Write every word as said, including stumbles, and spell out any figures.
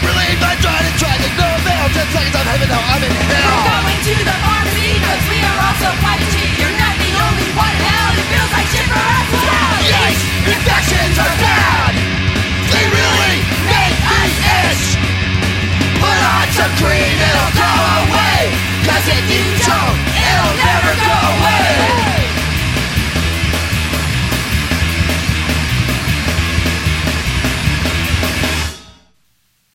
relieved. I tried and tried, there's no avail. Ten seconds of heaven, now I'm in hell. We're going to the pharmacy, cause we are also quite cheap. You're